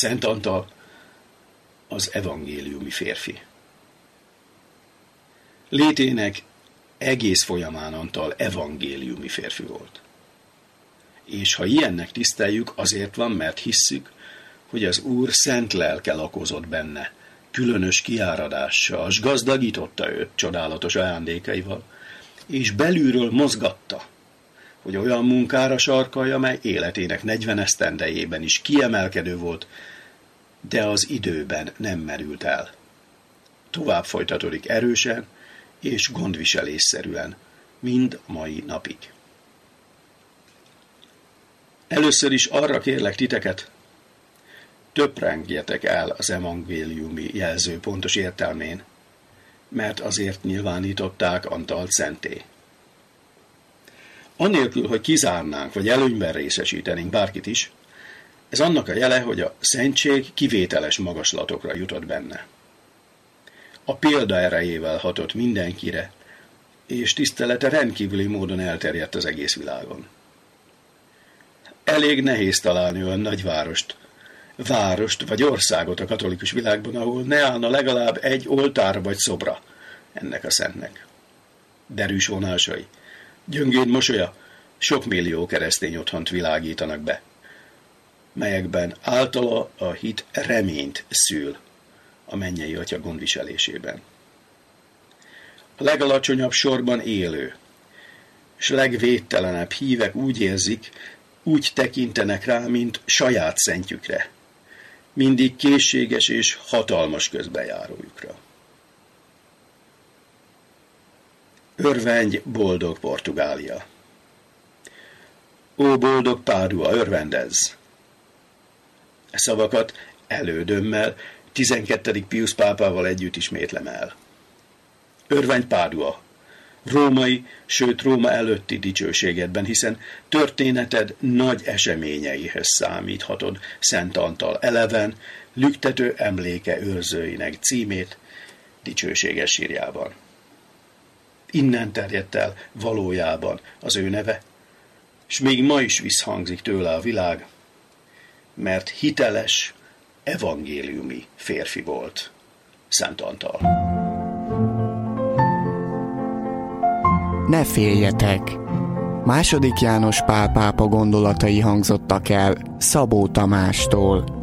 Szent Antal az evangéliumi férfi. Létének egész folyamán Antal evangéliumi férfi volt. És ha ilyennek tiszteljük, azért van, mert hisszük, hogy az Úr szent lelke lakozott benne, különös kiáradással, s gazdagította őt csodálatos ajándékaival, és belülről mozgatta, hogy olyan munkára sarkalja, mely életének 40 esztendejében is kiemelkedő volt, de az időben nem merült el. Tovább folytatódik erősen és gondviselésszerűen, mind mai napig. Először is arra kérlek titeket, töprengjetek el az evangéliumi jelző pontos értelmén, mert azért nyilvánították Antalt szenté. Annélkül, hogy kizárnánk, vagy előnyben részesítenénk bárkit is, ez annak a jele, hogy a szentség kivételes magaslatokra jutott benne. A példa erejével hatott mindenkire, és tisztelete rendkívüli módon elterjedt az egész világon. Elég nehéz találni olyan nagyvárost, várost vagy országot a katolikus világban, ahol ne állna legalább egy oltár vagy szobra ennek a szentnek. Derűs vonásai, gyöngéd mosolya sok millió keresztény otthont világítanak be, melyekben általa a hit reményt szül a mennyei Atya gondviselésében. A legalacsonyabb sorban élő, s legvédtelenebb hívek úgy érzik, úgy tekintenek rá, mint saját szentjükre, mindig készséges és hatalmas közbejárójukra. Örvendj, boldog Portugália! Ó, boldog Pádua, örvendezz! E szavakat elődömmel, 12. Piusz pápával együtt ismétlem el. Örvendj, Pádua! Római, sőt Róma előtti dicsőségedben, hiszen történeted nagy eseményeihez számíthatod Szent Antal eleven, lüktető emléke őrzőinek címét dicsőséges sírjában. Innen terjedt el valójában az ő neve, és még ma is visszhangzik tőle a világ, mert hiteles, evangéliumi férfi volt Szent Antal. Ne féljetek! II. János Pál pápa gondolatai hangzottak el Szabó Tamástól.